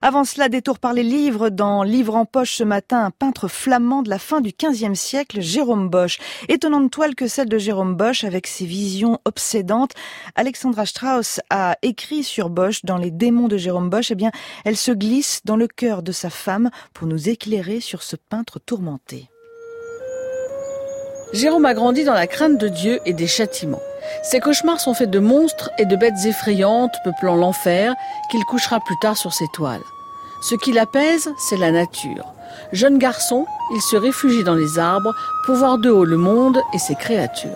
Avant cela, détour par les livres. Dans Livre en poche ce matin, un peintre flamand de la fin du XVe siècle, Jérôme Bosch. Étonnante toile que celle de Jérôme Bosch avec ses visions obsédantes. Alexandra Strauss a écrit sur Bosch dans Les démons de Jérôme Bosch. Eh bien, elle se glisse dans le cœur de sa femme pour nous éclairer sur ce peintre tourmenté. Jérôme a grandi dans la crainte de Dieu et des châtiments. Ses cauchemars sont faits de monstres et de bêtes effrayantes peuplant l'enfer qu'il couchera plus tard sur ses toiles. Ce qui l'apaise, c'est la nature. Jeune garçon, il se réfugie dans les arbres pour voir de haut le monde et ses créatures.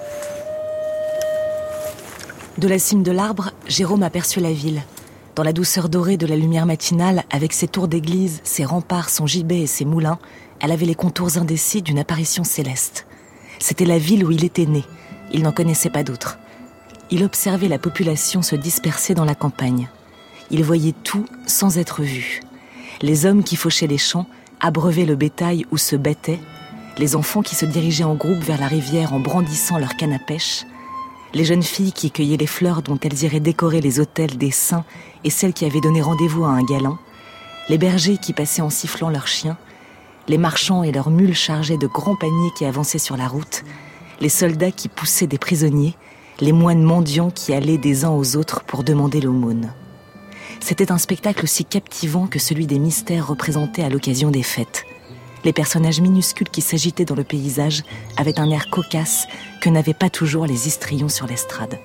De la cime de l'arbre, Jérôme aperçut la ville. Dans la douceur dorée de la lumière matinale, avec ses tours d'église, ses remparts, son gibet et ses moulins, elle avait les contours indécis d'une apparition céleste. C'était la ville où il était né. Il n'en connaissait pas d'autre. Il observait la population se disperser dans la campagne. Il voyait tout sans être vu. Les hommes qui fauchaient les champs, abreuvaient le bétail ou se battaient, les enfants qui se dirigeaient en groupe vers la rivière en brandissant leur canne à pêche, les jeunes filles qui cueillaient les fleurs dont elles iraient décorer les autels des saints et celles qui avaient donné rendez-vous à un galant, les bergers qui passaient en sifflant leurs chiens, les marchands et leurs mules chargées de grands paniers qui avançaient sur la route, les soldats qui poussaient des prisonniers, les moines mendiants qui allaient des uns aux autres pour demander l'aumône. C'était un spectacle aussi captivant que celui des mystères représentés à l'occasion des fêtes. Les personnages minuscules qui s'agitaient dans le paysage avaient un air cocasse que n'avaient pas toujours les histrions sur l'estrade.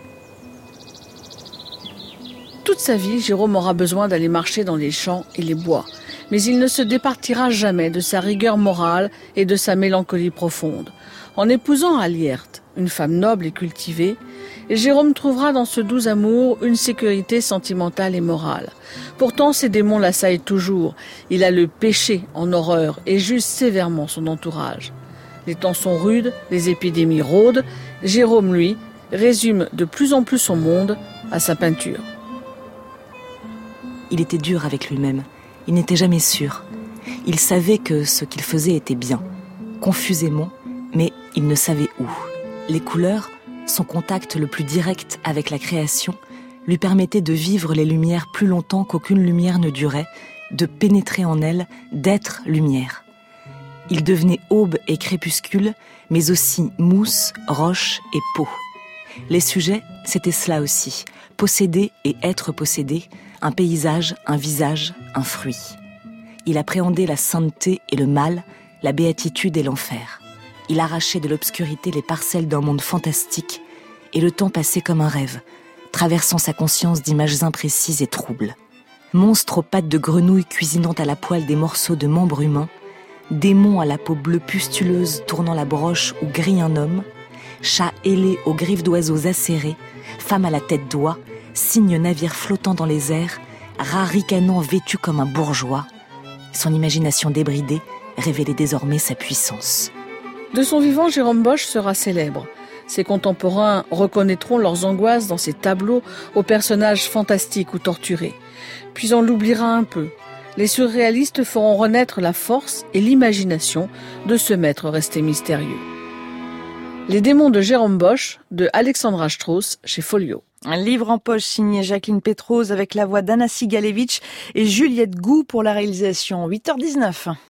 Toute sa vie, Jérôme aura besoin d'aller marcher dans les champs et les bois. Mais il ne se départira jamais de sa rigueur morale et de sa mélancolie profonde. En épousant Alierte, une femme noble et cultivée, Jérôme trouvera dans ce doux amour une sécurité sentimentale et morale. Pourtant, ses démons l'assaillent toujours. Il a le péché en horreur et juge sévèrement son entourage. Les temps sont rudes, les épidémies rôdent. Jérôme, lui, résume de plus en plus son monde à sa peinture. Il était dur avec lui-même. Il n'était jamais sûr. Il savait que ce qu'il faisait était bien, confusément, mais il ne savait où. Les couleurs, son contact le plus direct avec la création, lui permettaient de vivre les lumières plus longtemps qu'aucune lumière ne durait, de pénétrer en elles, d'être lumière. Il devenait aube et crépuscule, mais aussi mousse, roche et peau. Les sujets, c'était cela aussi, posséder et être possédé, un paysage, un visage, un fruit. Il appréhendait la sainteté et le mal, la béatitude et l'enfer. Il arrachait de l'obscurité les parcelles d'un monde fantastique, et le temps passait comme un rêve, traversant sa conscience d'images imprécises et troubles. Monstre aux pattes de grenouille cuisinant à la poêle des morceaux de membres humains, démon à la peau bleue pustuleuse tournant la broche où grille un homme, chat ailé aux griffes d'oiseaux acérées, femme à la tête d'oie, cygne navire flottant dans les airs, rat ricanant vêtu comme un bourgeois. Son imagination débridée révélait désormais sa puissance. De son vivant, Jérôme Bosch sera célèbre. Ses contemporains reconnaîtront leurs angoisses dans ses tableaux aux personnages fantastiques ou torturés. Puis on l'oubliera un peu. Les surréalistes feront renaître la force et l'imagination de ce maître resté mystérieux. Les démons de Jérôme Bosch, de Alexandra Strauss, chez Folio. Un livre en poche signé Jacqueline Pétrose avec la voix d'Anna Sigalevitch et Juliette Gou pour la réalisation. 8h19.